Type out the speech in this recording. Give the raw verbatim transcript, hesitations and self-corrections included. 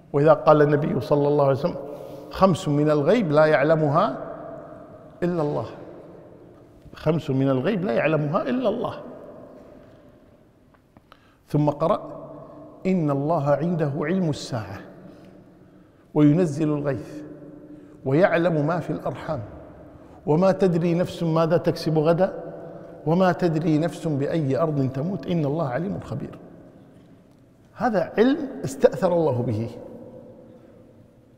وإذا قال النبي صلى الله عليه وسلم خمس من الغيب لا يعلمها إلا الله، خمس من الغيب لا يعلمها إلا الله. ثم قرأ إن الله عنده علم الساعة وينزل الغيث ويعلم ما في الأرحام وما تدري نفس ماذا تكسب غدا وما تدري نفس بأي أرض تموت إن الله عليم خبير. هذا علم استأثر الله به.